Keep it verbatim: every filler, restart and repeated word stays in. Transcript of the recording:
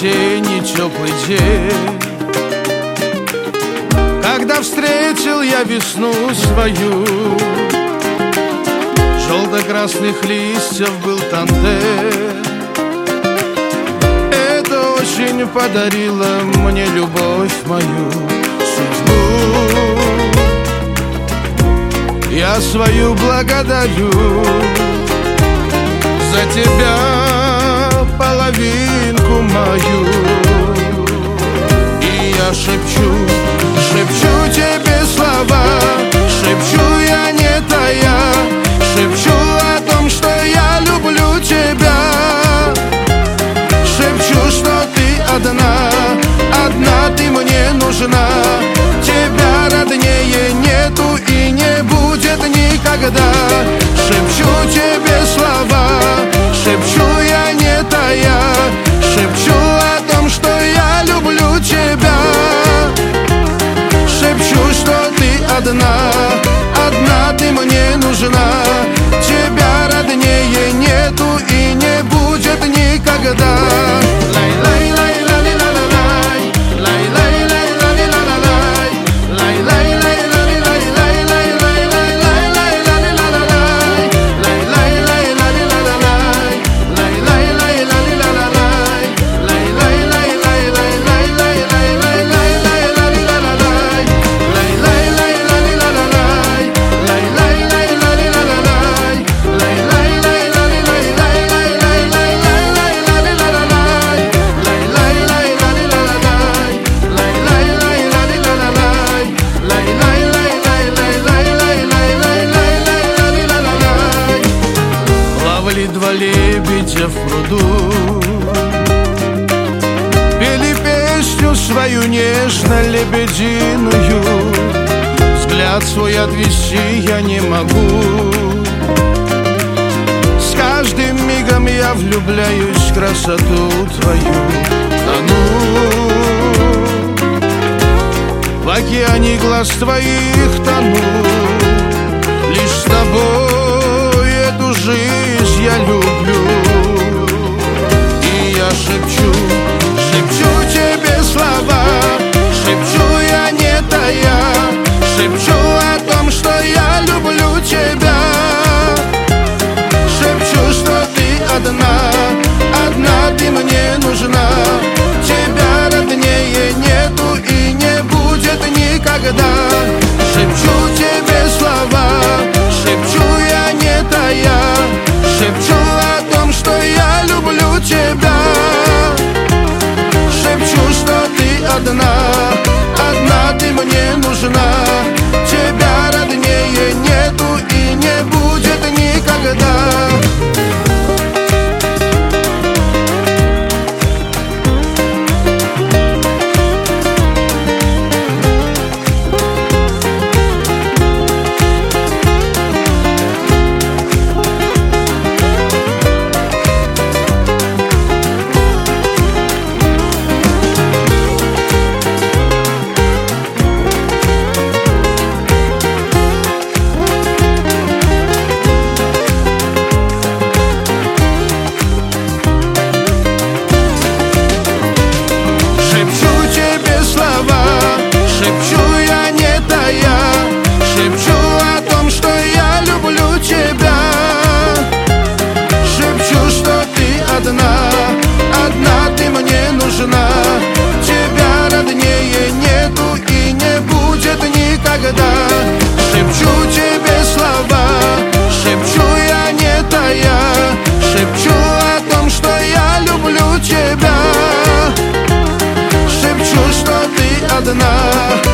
осенний теплый день, когда встретил я весну свою. Желто-красных листьев был тандем. Эта осень подарила мне любовь мою, судьбу. Я свою благодарю за тебя, половинку мою. И я шепчу, шепчу тебе слова, шепчу я не тая, шепчу о том, что я люблю тебя. Шепчу, что ты одна, одна ты мне нужна. Тебя роднее нету и не будет никогда. Шепчу тебе слова, шепчу я не тая, шепчу о том, что я люблю тебя. Шепчу, что ты одна, одна ты мне нужна. Тебя роднее нету и не будет никогда. Два лебедя в пруду пели песню свою нежно-лебединую. Взгляд свой отвести я не могу. С каждым мигом я влюбляюсь в красоту твою. Тону в океане глаз твоих, тону. Лишь с тобой эту жизнь я люблю. И я шепчу, шепчу тебе слова, шепчу я не тая, шепчу о том, что я люблю тебя. Шепчу, что ты одна, одна ты мне нужна. Тебя роднее нету и не будет никогда. Шепчу тебе слова, шепчу я не тая, шепчу о том, что я люблю тебя. Шепчу, что ты одна, одна ты мне нужна. Тебя роднее нету и не будет никогда. Тебя роднее нету и не будет никогда. Шепчу тебе слова, шепчу я не тая, шепчу о том, что я люблю тебя. Шепчу, что ты одна,